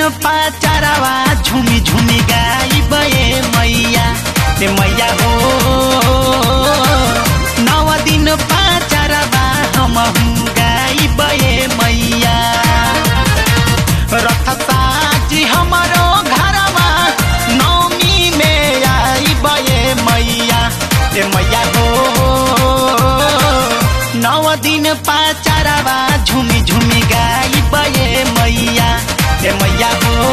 पाचारवा झुमी झुमी गाई बे मैया ए मैया हो 9 दिन पाचारवा हमहु गाई बे मैया रथ साजी हमारो घरवा नौमी में आई बे मैया ए मैया हो 9 दिन पाचारवा झुमी झुमी गाई बे मैया ए मैया हो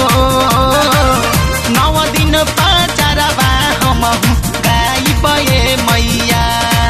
9 दिन पाचारवा हमहु गाई बे मैया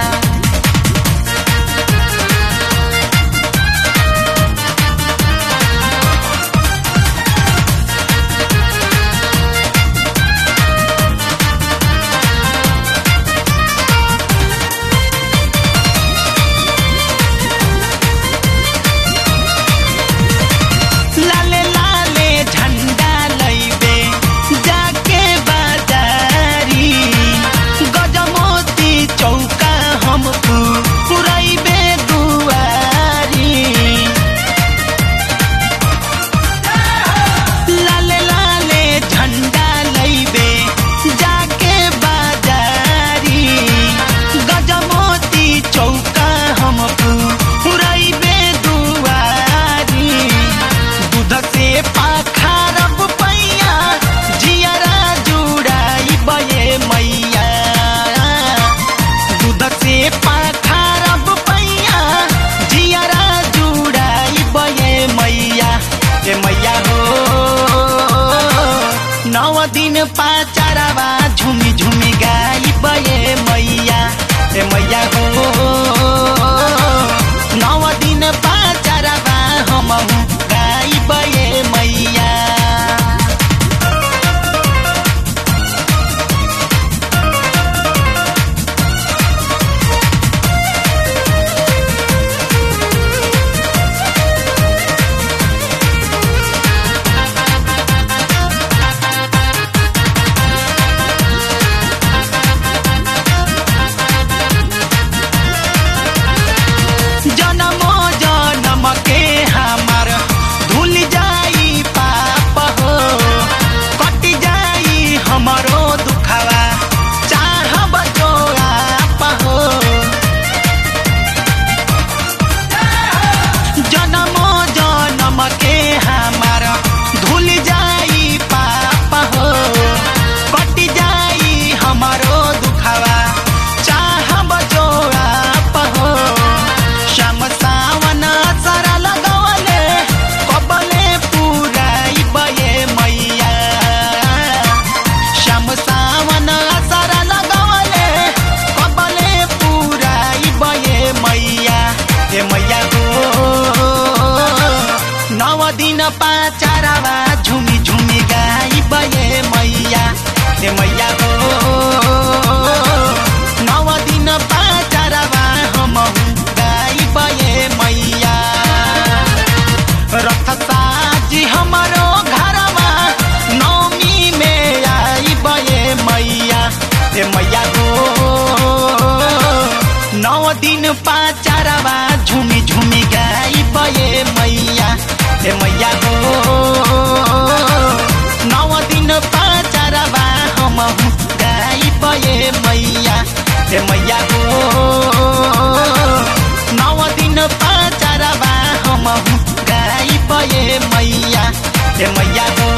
दिन पाचारवा झुमी झुमी गाई बे मैया ए मैया हो 9 दिन पाचारवा हमहु गाई बे मैया पाचारवा झुमी झुमी गाई बे मैया ए मैया हो 9 दिन पाचारवा हमहु गाई बे मैया रथ साजी हमारो घरवा नौमी में आई बे मैया ए मैया हो 9 दिन पाचारवा झुमी झुमी गाई बे मैया ए मैया हो 9 दिन पाचारवा हमहु गाई बे मैया ए मैया हो 9 दिन पाचारवा हमहु गाई बे मैया ए मैया हो